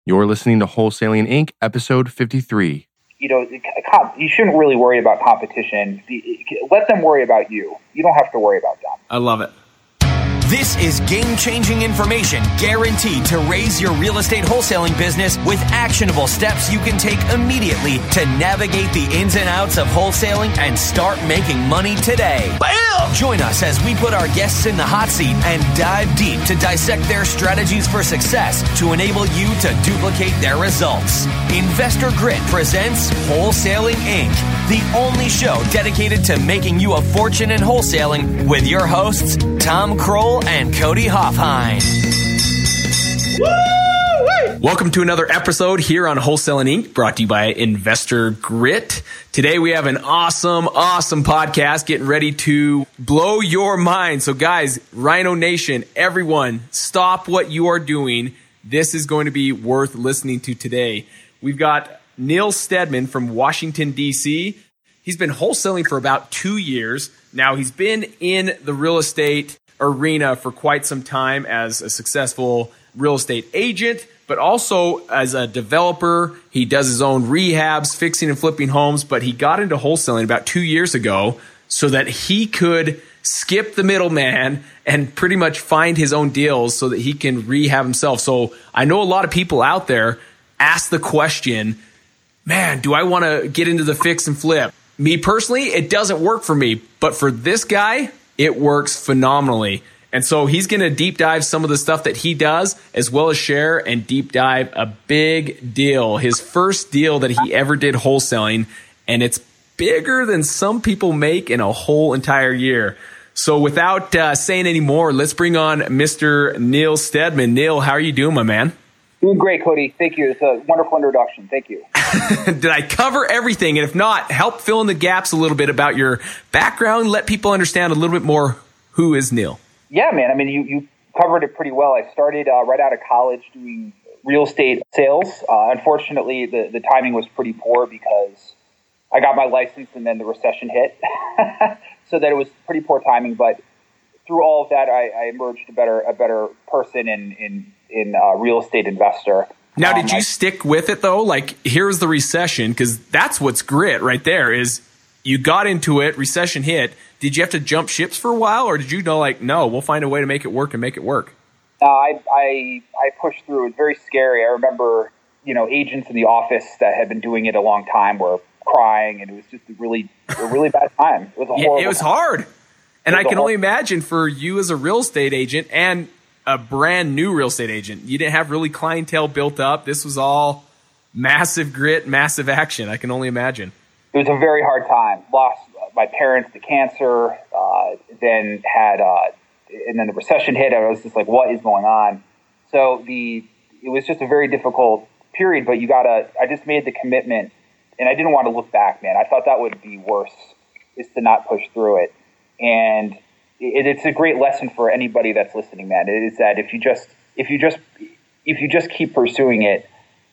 You're listening to Wholesaling Inc., episode 53. You shouldn't really worry about competition. Let them worry about you. You don't have to worry about them. I love it. This is game-changing information guaranteed to raise your real estate wholesaling business with actionable steps you can take immediately to navigate the ins and outs of wholesaling and start making money today. Bam! Join us as we put our guests in the hot seat and dive deep to dissect their strategies for success to enable you to duplicate their results. Investor Grit presents Wholesaling Inc., the only show dedicated to making you a fortune in wholesaling with your hosts, Tom Kroll and Cody Hoffheim. Welcome to another episode here on Wholesaling Inc., brought to you by Investor Grit. Today we have an awesome podcast getting ready to blow your mind. So guys, Rhino Nation, everyone, stop what you are doing. This is going to be worth listening to today. We've got Neil Steadman from Washington, D.C. He's been wholesaling for about 2 years. Now, he's been in the real estate arena for quite some time as a successful real estate agent, but also as a developer. He does his own rehabs, fixing and flipping homes, but he got into wholesaling about 2 years ago so that he could skip the middleman and pretty much find his own deals so that he can rehab himself. So I know a lot of people out there ask the question, man, do I want to get into the fix and flip? Me personally, it doesn't work for me, but for this guy, it works phenomenally. And so he's going to deep dive some of the stuff that he does, as well as share and deep dive a big deal, his first deal that he ever did wholesaling, and it's bigger than some people make in a whole entire year. So without saying any more, let's bring on Mr. Neil Steadman. Neil, how are you doing, my man? Doing great, Cody. Thank you. It's a wonderful introduction. Thank you. Did I cover everything? And if not, help fill in the gaps a little bit about your background. Let people understand a little bit more who is Neil. Yeah, man. I mean, you covered it pretty well. I started right out of college doing real estate sales. Unfortunately, the timing was pretty poor because I got my license and then the recession hit. So that it was pretty poor timing. But through all of that, I emerged a better person in real estate investor. Now, did you stick with it though? Like, here's the recession, because that's what's grit right there. Is you got into it, recession hit. Did you have to jump ships for a while, or did you know, like, no, we'll find a way to make it work and make it work? I pushed through. It was very scary. I remember, agents in the office that had been doing it a long time were crying, and it was just a really bad time. It was a horrible. It was hard, and I can only imagine for you as a real estate agent and a brand new real estate agent. You didn't have really clientele built up. This was all massive grit, massive action. I can only imagine. It was a very hard time. Lost my parents to cancer, then and then the recession hit. I was just like, what is going on? So it was just a very difficult period, but I just made the commitment, and I didn't want to look back, man. I thought that would be worse, is to not push through it. And it's a great lesson for anybody that's listening, man. It is that if you just keep pursuing it,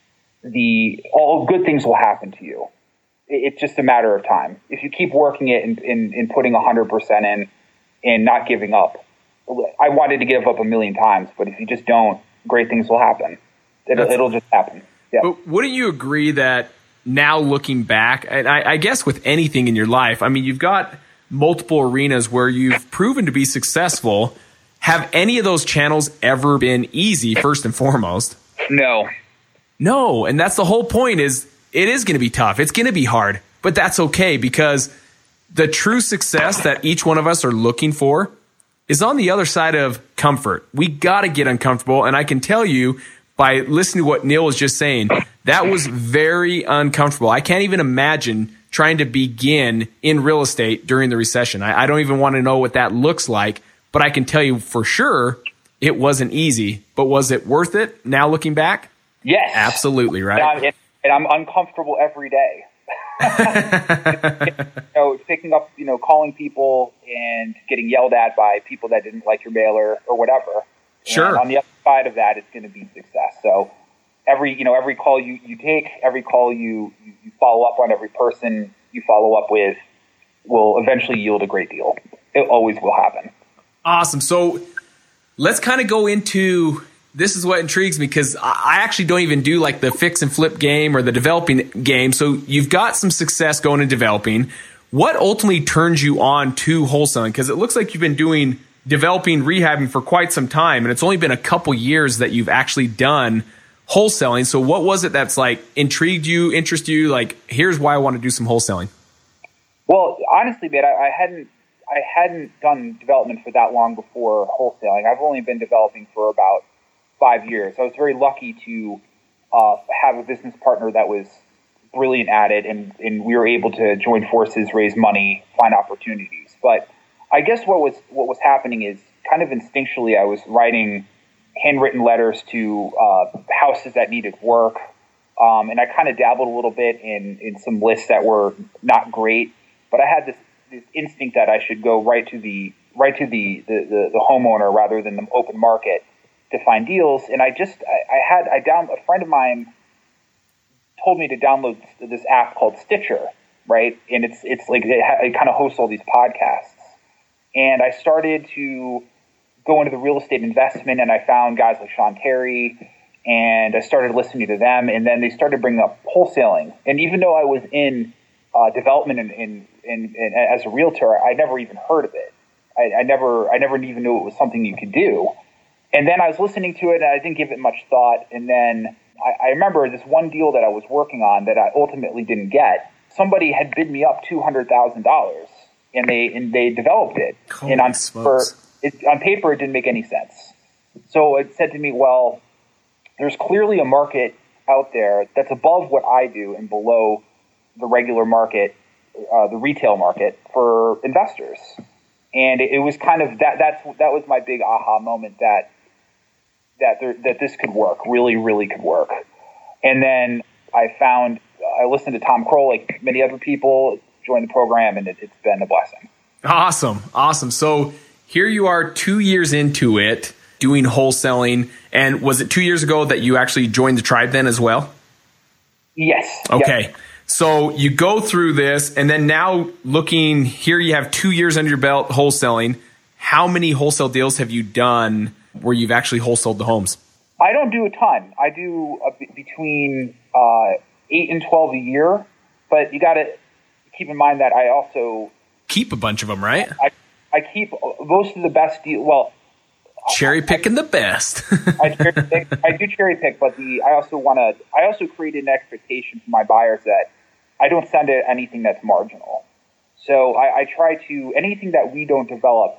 all good things will happen to you. It's just a matter of time. If you keep working it and putting 100% in and not giving up. I wanted to give up a million times, but if you just don't, great things will happen. It'll just happen. Yeah. But wouldn't you agree that now looking back, and I guess with anything in your life, I mean, you've got multiple arenas where you've proven to be successful. Have any of those channels ever been easy, first and foremost? No. And that's the whole point, is it is going to be tough. It's going to be hard, but that's okay, because the true success that each one of us are looking for is on the other side of comfort. We got to get uncomfortable. And I can tell you by listening to what Neil was just saying, that was very uncomfortable. I can't even imagine trying to begin in real estate during the recession. I don't even want to know what that looks like, but I can tell you for sure it wasn't easy. But was it worth it now looking back? Yes. Absolutely, right? And I'm uncomfortable every day. Picking up, calling people and getting yelled at by people that didn't like your mailer or whatever. Sure. And on the other side of that, it's going to be success. So every call you take, every call you follow up on, every person you follow up with will eventually yield a great deal. It always will happen. Awesome. So let's kind of go into this is what intrigues me, because I actually don't even do like the fix and flip game or the developing game. So you've got some success going in developing. What ultimately turns you on to wholesaling? Because it looks like you've been doing developing, rehabbing for quite some time, and it's only been a couple years that you've actually done wholesaling. So what was it that's like intrigued you, interested you? Like, here's why I want to do some wholesaling. Well, honestly, man, I hadn't done development for that long before wholesaling. I've only been developing for about 5 years. I was very lucky to have a business partner that was brilliant at it, and we were able to join forces, raise money, find opportunities. But I guess what was happening is kind of instinctually I was writing handwritten letters to houses that needed work, and I kind of dabbled a little bit in some lists that were not great. But I had this instinct that I should go right to the homeowner rather than the open market to find deals. And a friend of mine told me to download this app called Stitcher, right? And it's like it kind of hosts all these podcasts. And I started to go into the real estate investment, and I found guys like Sean Terry, and I started listening to them. And then they started bringing up wholesaling. And even though I was in development and as a realtor, I never even heard of it. I never even knew it was something you could do. And then I was listening to it, and I didn't give it much thought. And then I remember this one deal that I was working on that I ultimately didn't get. Somebody had bid me up $200,000, and they developed it. Holy and on paper, it didn't make any sense. So it said to me, well, there's clearly a market out there that's above what I do and below the regular market, the retail market for investors. And it was kind of that was my big aha moment that this could work, really, really could work. And then I listened to Tom Kroll, like many other people, joined the program, and it's been a blessing. Awesome. So here you are 2 years into it, doing wholesaling. And was it 2 years ago that you actually joined the tribe then as well? Yes. Okay. Yep. So you go through this, and then now looking here, you have 2 years under your belt wholesaling. How many wholesale deals have you done where you've actually wholesaled the homes? I don't do a ton. I do between 8 and 12 a year, but you got to keep in mind that I also keep a bunch of them, right? I keep most of the best deals. Well, cherry picking the best. I do cherry pick, but I also created an expectation for my buyers that I don't send it anything that's marginal. So I try to, anything that we don't develop,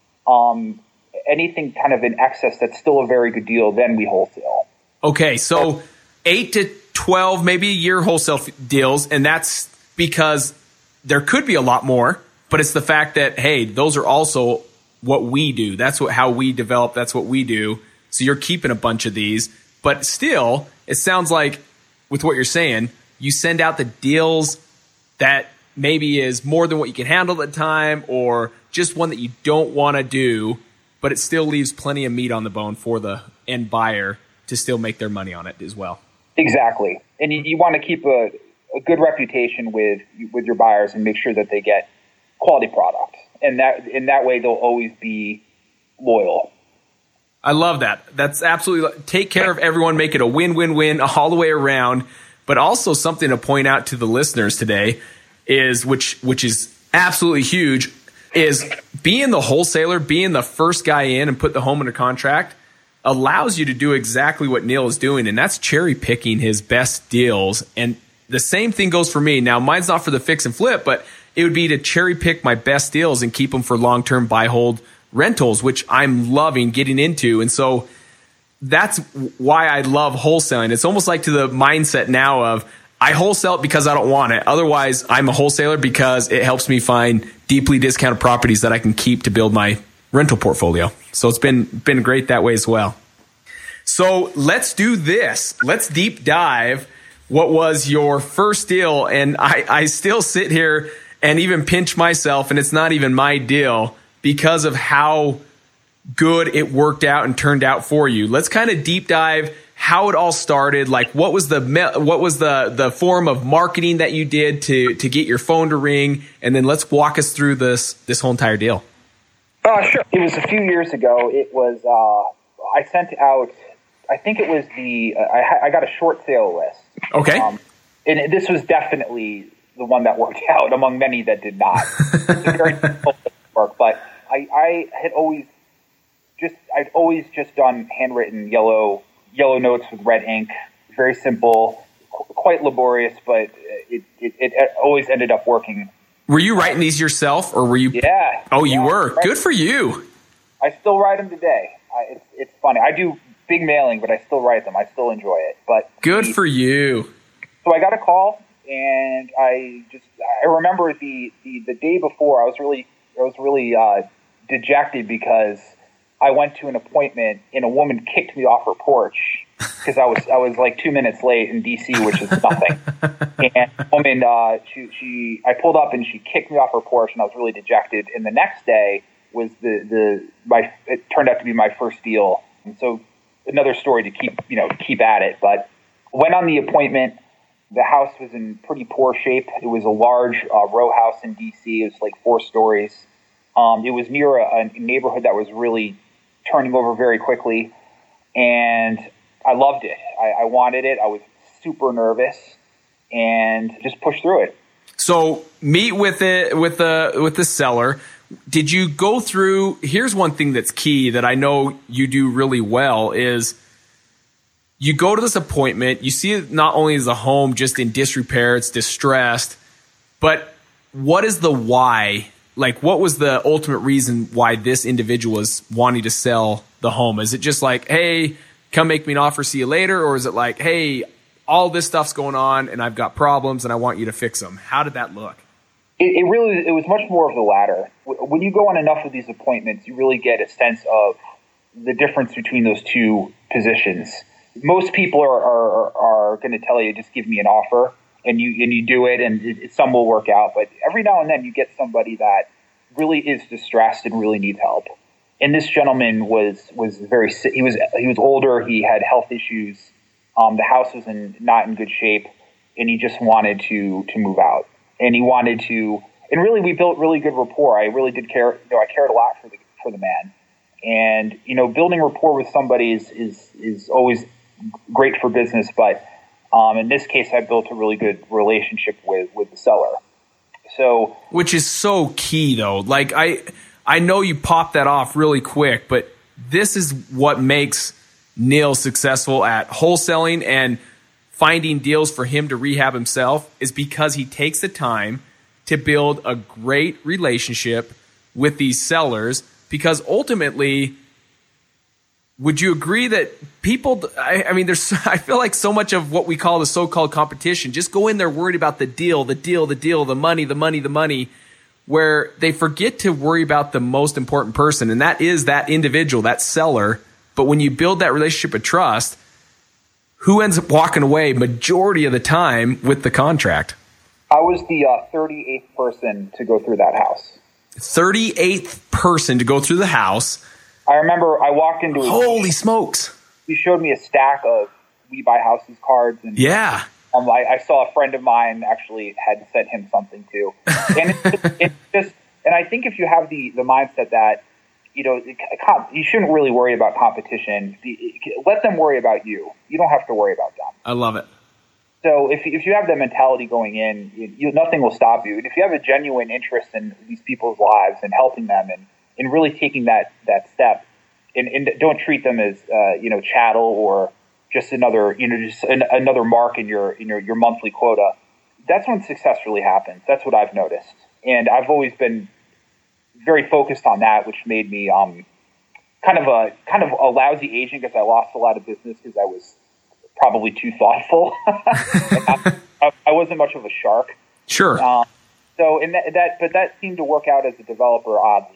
anything kind of in excess that's still a very good deal, then we wholesale. Okay, so 8 to 12, maybe a year wholesale deals, and that's because there could be a lot more, but it's the fact that, hey, those are also what we do. That's how we develop. That's what we do. So you're keeping a bunch of these, but still, it sounds like with what you're saying, you send out the deals that maybe is more than what you can handle at the time, or just one that you don't want to do, but it still leaves plenty of meat on the bone for the end buyer to still make their money on it as well. Exactly. And you want to keep a good reputation with your buyers and make sure that they get quality product. And that way they'll always be loyal. I love that. That's absolutely, take care of everyone, make it a win-win-win all the way around. But also something to point out to the listeners today is, which is absolutely huge, is being the wholesaler, being the first guy in and put the home under contract allows you to do exactly what Neil is doing, and that's cherry picking his best deals. And the same thing goes for me. Now, mine's not for the fix and flip, but it would be to cherry pick my best deals and keep them for long-term buy hold rentals, which I'm loving getting into. And so that's why I love wholesaling. It's almost like to the mindset now of I wholesale it because I don't want it. Otherwise, I'm a wholesaler because it helps me find deeply discounted properties that I can keep to build my rental portfolio. So it's been great that way as well. So let's do this. Let's deep dive. What was your first deal? And I still sit here and even pinch myself, and it's not even my deal because of how good it worked out and turned out for you. Let's kind of deep dive how it all started. Like, what was the form of marketing that you did to get your phone to ring, and then let's walk us through this whole entire deal. Sure. It was a few years ago. It was I sent out I think it was I got a short sale list. Okay. And this was definitely the one that worked out among many that did not. It's a very difficult work, but I'd always just done handwritten yellow notes with red ink. Very simple, quite laborious, but it always ended up working. Were you writing these yourself, or were you? Yeah. Oh, you yeah, were. Good for you. I still write them today. It's funny. I do big mailing, but I still write them. I still enjoy it. But good for you. So I got a call, and I remember the day before I was really dejected because I went to an appointment and a woman kicked me off her porch because I was like 2 minutes late in DC, which is nothing. And the woman, I pulled up and she kicked me off her porch, and I was really dejected. And the next day was it turned out to be my first deal. And so another story to keep at it. But went on the appointment. The house was in pretty poor shape. It was a large row house in DC. It was like 4 stories. It was near a neighborhood that was really turning over very quickly, and I loved it. I wanted it. I was super nervous and just pushed through it. So meet with the seller. Did you go through? Here's one thing that's key that I know you do really well is you go to this appointment. You see it not only is the home just in disrepair, it's distressed, but what is the why? Like, what was the ultimate reason why this individual was wanting to sell the home? Is it just like, hey, come make me an offer, see you later? Or is it like, hey, all this stuff's going on and I've got problems and I want you to fix them? How did that look? It was much more of the latter. When you go on enough of these appointments, you really get a sense of the difference between those two positions. Most people are going to tell you, just give me an offer. And you do it, and some will work out. But every now and then, you get somebody that really is distressed and really needs help. And this gentleman was very sick. He was older. He had health issues. The house was not in good shape, and he just wanted to move out. And he wanted to. And really, we built really good rapport. I really did care. I cared a lot for the man. And building rapport with somebody is always great for business, but. In this case, I built a really good relationship with the seller. So, which is so key, though. Like I know you popped that off really quick, but this is what makes Neil successful at wholesaling and finding deals for him to rehab himself is because he takes the time to build a great relationship with these sellers. Because ultimately, would you agree that people, I feel like so much of what we call the so-called competition, just go in there worried about the deal, the money, where they forget to worry about the most important person. And that is that individual, that seller. But when you build that relationship of trust, who ends up walking away majority of the time with the contract? I was the 38th person to go through that house. 38th person to go through the house. I remember I walked into holy smokes. He showed me a stack of We Buy Houses cards. And yeah. I saw a friend of mine actually had sent him something too. And it's just, and I think if you have the mindset that, you shouldn't really worry about competition. Let them worry about you. You don't have to worry about them. I love it. So if you have that mentality going in, nothing will stop you. And if you have a genuine interest in these people's lives and helping them and really taking that step, and don't treat them as chattel or just another another mark in your monthly quota. That's when success really happens. That's what I've noticed, and I've always been very focused on that, which made me kind of a lousy agent because I lost a lot of business because I was probably too thoughtful. I wasn't much of a shark. Sure. But that seemed to work out as a developer oddly.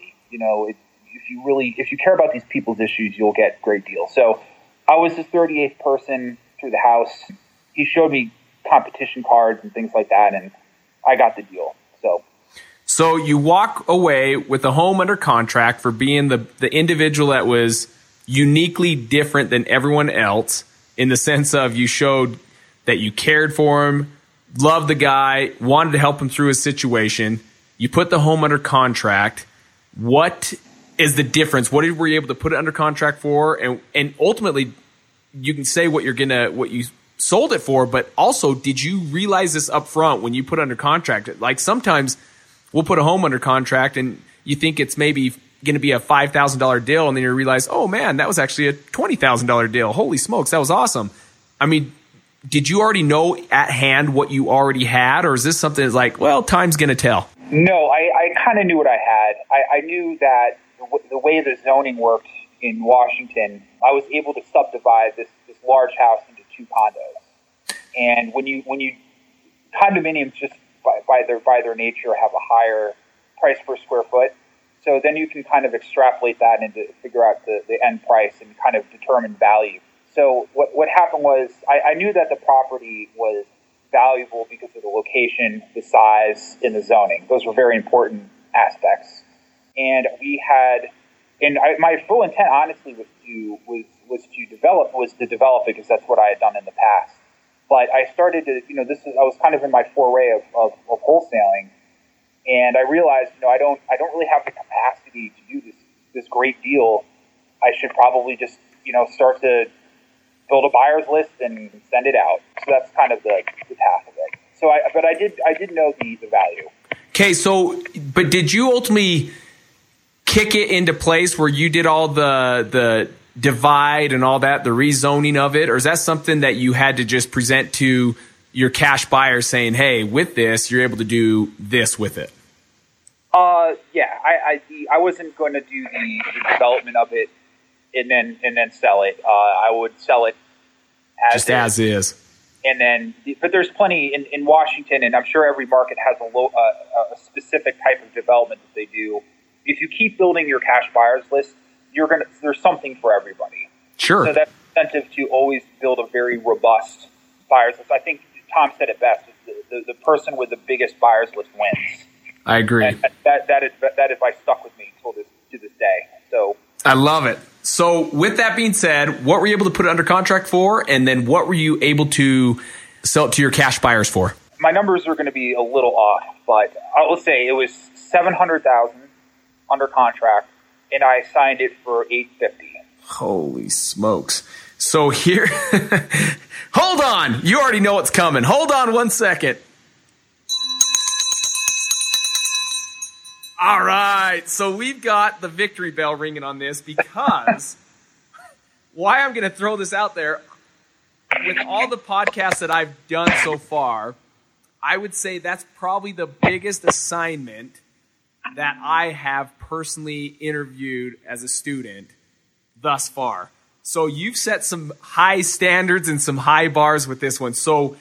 If you care about these people's issues, you'll get great deals. So I was the 38th person through the house. He showed me competition cards and things like that, and I got the deal. So you walk away with a home under contract for being the individual that was uniquely different than everyone else in the sense of you showed that you cared for him, loved the guy, wanted to help him through his situation. You put the home under contract. What is the difference? What were you able to put it under contract for? And ultimately, you can say what you sold it for, but also, did you realize this up front when you put under contract? Like sometimes we'll put a home under contract and you think it's maybe going to be a $5,000 deal, and then you realize, oh man, that was actually a $20,000 deal. Holy smokes, that was awesome. I mean, did you already know at hand what you already had, or is this something that's like, well, time's going to tell? No, I kind of knew what I had. I knew that the way the zoning worked in Washington, I was able to subdivide this large house into 2 condos. And when you condominiums just by their nature have a higher price per square foot, so then you can kind of extrapolate that and figure out the end price and kind of determine value. So what happened was I knew that the property was valuable because of the location, the size, and the zoning. Those were very important aspects. And my full intent, honestly, was to develop it because that's what I had done in the past. But I started to, I was kind of in my foray of wholesaling, and I realized, I don't really have the capacity to do this great deal. I should probably just, start to build a buyer's list and send it out. So that's kind of the path of it. So I did know the value. Okay, but did you ultimately kick it into place where you did all the divide and all that, the rezoning of it, or is that something that you had to just present to your cash buyers saying, hey, with this, you're able to do this with it? Yeah, I wasn't going to do the development of it and then sell it. I would sell it as is. And then, but there's plenty in Washington, and I'm sure every market has a specific type of development that they do. If you keep building your cash buyers list, there's something for everybody. Sure. So that's incentive to always build a very robust buyers list. I think Tom said it best: the person with the biggest buyers list wins. I agree. And that advice stuck with me to this day. So I love it. So with that being said, what were you able to put it under contract for, and then what were you able to sell it to your cash buyers for? My numbers are going to be a little off, but I will say it was $700,000 under contract, and I signed it for $850. Holy smokes! So here, hold on. You already know what's coming. Hold on 1 second. All right, so we've got the victory bell ringing on this because why I'm going to throw this out there, with all the podcasts that I've done so far, I would say that's probably the biggest assignment that I have personally interviewed as a student thus far. So you've set some high standards and some high bars with this one. So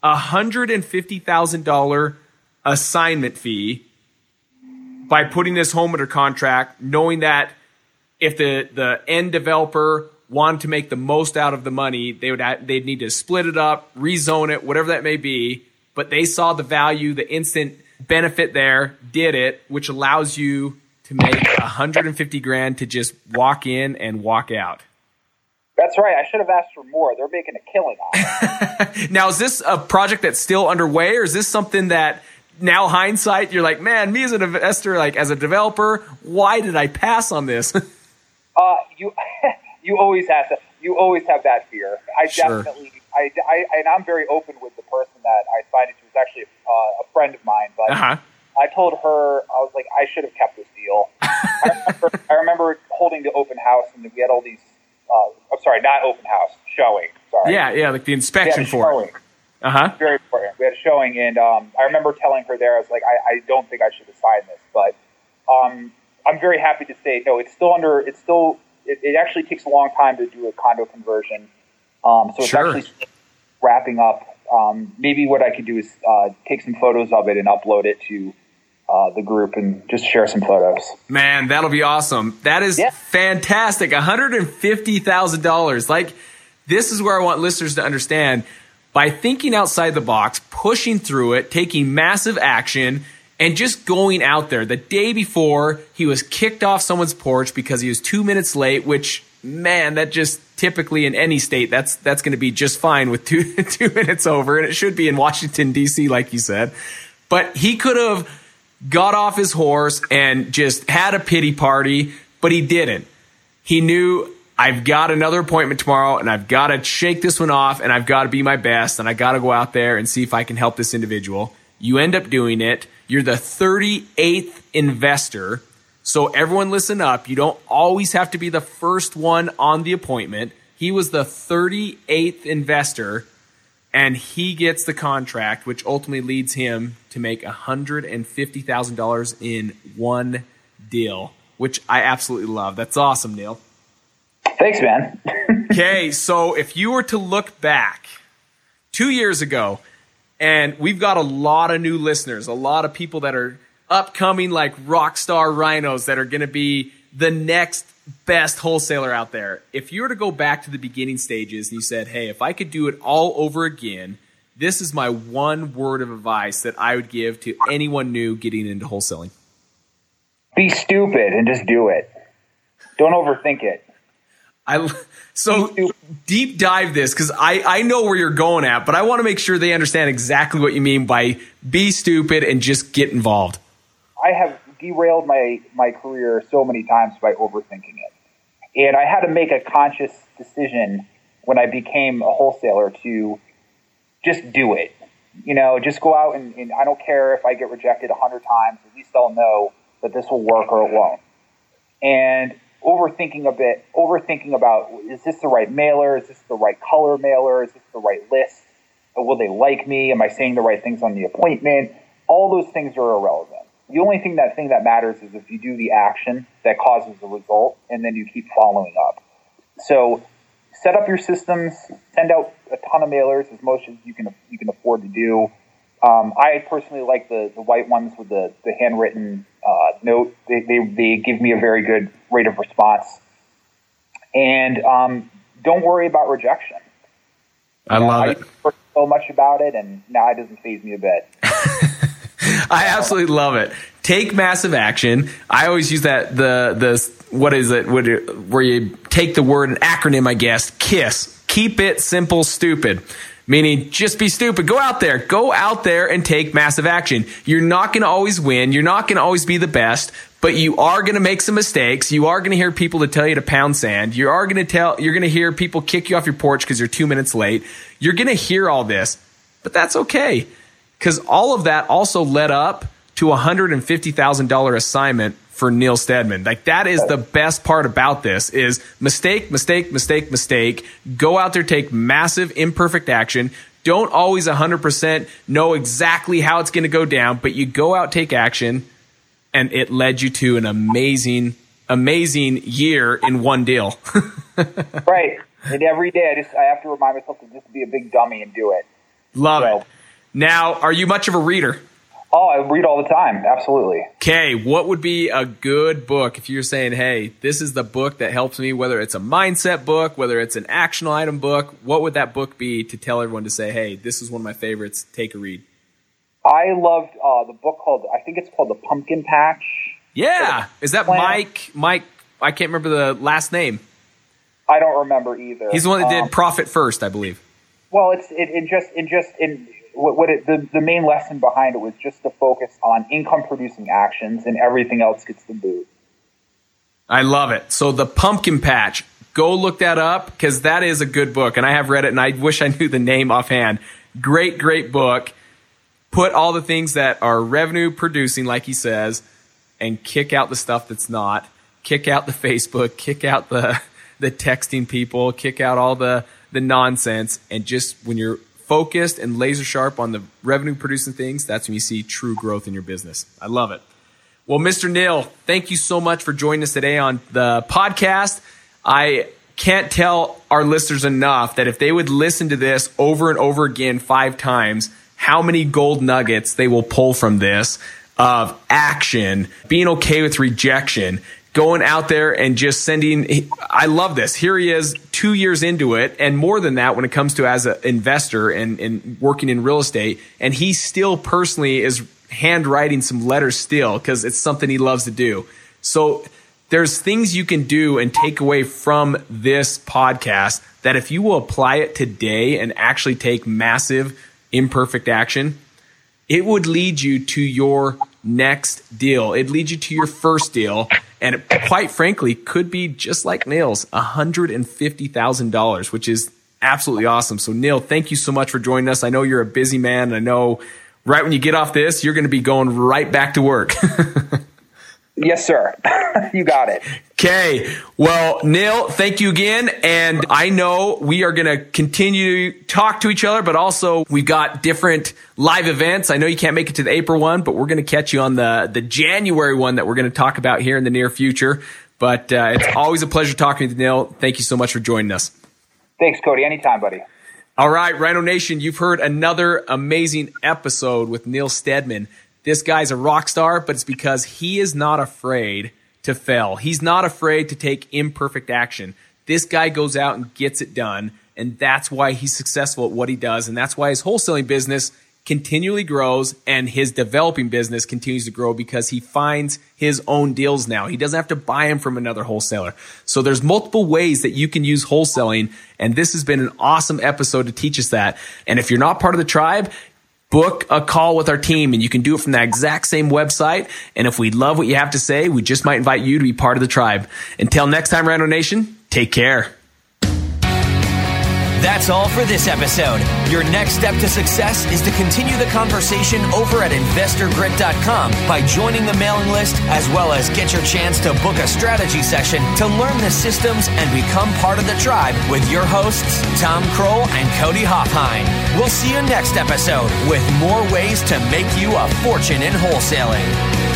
$150,000 assignment fee by putting this home under contract, knowing that if the end developer wanted to make the most out of the money, they'd need to split it up, rezone it, whatever that may be. But they saw the value, the instant benefit there, did it, which allows you to make $150,000 to just walk in and walk out. That's right. I should have asked for more. They're making a killing on it. Now, is this a project that's still underway, or is this something that now hindsight, you're like, man, me as an investor, like as a developer, why did I pass on this? You always have to. You always have that fear. Sure. Definitely. And I'm very open with the person that I signed it to. It was actually a friend of mine, but I told her, I was like, I should have kept this deal. I remember holding the open house, and we had all these. I'm sorry, not open house, showing. Sorry. Yeah, like the inspection for it. Very important. We had a showing, and I remember telling her there, I was like, I don't think I should have signed this, but I'm very happy to say, no, it's still under. It actually takes a long time to do a condo conversion, so it's actually wrapping up. Maybe what I could do is take some photos of it and upload it to the group and just share some photos. Man, that'll be awesome. That is fantastic. $150,000. Like, this is where I want listeners to understand, by thinking outside the box, pushing through it, taking massive action, and just going out there. The day before, he was kicked off someone's porch because he was 2 minutes late, which, man, that just typically in any state, that's going to be just fine with 2 minutes over, and it should be in Washington, D.C., like you said. But he could have got off his horse and just had a pity party, but he didn't. He knew, I've got another appointment tomorrow and I've got to shake this one off and I've got to be my best and I got to go out there and see if I can help this individual. You end up doing it. You're the 38th investor. So everyone listen up. You don't always have to be the first one on the appointment. He was the 38th investor and he gets the contract, which ultimately leads him to make $150,000 in one deal, which I absolutely love. That's awesome, Neil. Thanks, man. Okay, so if you were to look back 2 years ago, and we've got a lot of new listeners, a lot of people that are upcoming like rock star rhinos that are going to be the next best wholesaler out there. If you were to go back to the beginning stages and you said, hey, if I could do it all over again, this is my one word of advice that I would give to anyone new getting into wholesaling. Be stupid and just do it. Don't overthink it. So deep dive this because I know where you're going at, but I want to make sure they understand exactly what you mean by be stupid and just get involved. I have derailed my career so many times by overthinking it. And I had to make a conscious decision when I became a wholesaler to just do it. You know, just go out and I don't care if I get rejected 100 times, at least I'll know that this will work or it won't. And overthinking about, is this the right mailer? Is this the right color mailer? Is this the right list? Will they like me? Am I saying the right things on the appointment? All those things are irrelevant. The only thing that matters is if you do the action that causes the result, and then you keep following up. So set up your systems, send out a ton of mailers, as much as you can afford to do. I personally like the white ones with the handwritten note. They give me a very good rate of response. And don't worry about rejection. I love it. I heard so much about it, and now it doesn't faze me a bit. I absolutely love it. Take massive action. I always use that what is it? Where you take the word, an acronym, I guess, KISS. Keep it simple, stupid. Meaning just be stupid. Go out there and take massive action. You're not going to always win. You're not going to always be the best, but you are going to make some mistakes. You are going to hear people to tell you to pound sand. You're going to hear people kick you off your porch because you're 2 minutes late. You're going to hear all this, but that's okay. Because all of that also led up to a $150,000 assignment for Neil Steadman. Like that is the best part about this is mistake. Go out there, take massive imperfect action. Don't always 100% know exactly how it's going to go down, but you go out, take action, and it led you to an amazing year in one deal. Right. And every day I have to remind myself to just be a big dummy and do it. Love it. Now, are you much of a reader? Oh, I read all the time. Absolutely. Okay, what would be a good book if you're saying, hey, this is the book that helps me, whether it's a mindset book, whether it's an action item book, what would that book be to tell everyone to say, hey, this is one of my favorites, take a read? I loved the book I think it's called The Pumpkin Patch. Yeah. Is that Mike? I can't remember the last name. I don't remember either. He's the one that did Profit First, I believe. Well, the main lesson behind it was just to focus on income producing actions and everything else gets the boot. I love it. So The Pumpkin Patch, go look that up because that is a good book. And I have read it and I wish I knew the name offhand. Great book. Put all the things that are revenue producing, like he says, and kick out the stuff that's not. Kick out the Facebook, kick out the texting people, kick out all the nonsense. And just when you're focused and laser sharp on the revenue producing things, that's when you see true growth in your business. I love it. Well, Mr. Neil, thank you so much for joining us today on the podcast. I can't tell our listeners enough that if they would listen to this over and over again 5 times, how many gold nuggets they will pull from this of action, being okay with rejection, going out there and just sending. I love this. Here he is 2 years into it. And more than that, when it comes to as an investor and working in real estate, and he still personally is handwriting some letters still because it's something he loves to do. So there's things you can do and take away from this podcast that if you will apply it today and actually take massive imperfect action, it would lead you to your next deal. It'd lead you to your first deal. And it, quite frankly, could be just like Neil's, $150,000, which is absolutely awesome. So Neil, thank you so much for joining us. I know you're a busy man. I know right when you get off this, you're going to be going right back to work. Yes, sir. You got it. Okay. Well, Neil, thank you again. And I know we are going to continue to talk to each other, but also we've got different live events. I know you can't make it to the April one, but we're going to catch you on the January one that we're going to talk about here in the near future. But it's always a pleasure talking to you, Neil. Thank you so much for joining us. Thanks, Cody. Anytime, buddy. All right, Rhino Nation, you've heard another amazing episode with Neil Steadman. This guy's a rock star, but it's because he is not afraid to fail. He's not afraid to take imperfect action. This guy goes out and gets it done, and that's why he's successful at what he does, and that's why his wholesaling business continually grows and his developing business continues to grow because he finds his own deals now. He doesn't have to buy them from another wholesaler. So there's multiple ways that you can use wholesaling, and this has been an awesome episode to teach us that. And if you're not part of the tribe, book a call with our team, and you can do it from that exact same website. And if we love what you have to say, we just might invite you to be part of the tribe. Until next time, Rhino Nation, take care. That's all for this episode. Your next step to success is to continue the conversation over at InvestorGrit.com by joining the mailing list, as well as get your chance to book a strategy session to learn the systems and become part of the tribe with your hosts, Tom Kroll and Cody Hofhine. We'll see you next episode with more ways to make you a fortune in wholesaling.